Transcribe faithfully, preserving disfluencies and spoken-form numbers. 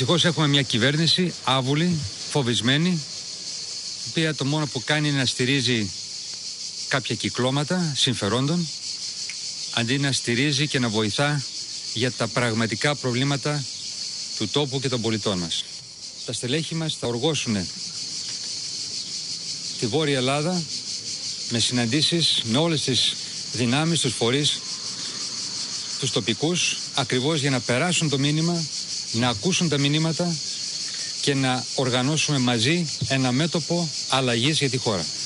Δυστυχώς έχουμε μια κυβέρνηση άβουλη, φοβισμένη, η οποία το μόνο που κάνει είναι να στηρίζει κάποια κυκλώματα συμφερόντων, αντί να στηρίζει και να βοηθά για τα πραγματικά προβλήματα του τόπου και των πολιτών μας. Τα στελέχη μας θα οργώσουν τη Βόρεια Ελλάδα με συναντήσεις με όλες τις δυνάμεις, τους φορείς, τους τοπικούς, ακριβώς για να περάσουν το μήνυμα, να ακούσουν τα μηνύματα και να οργανώσουμε μαζί ένα μέτωπο αλλαγής για τη χώρα.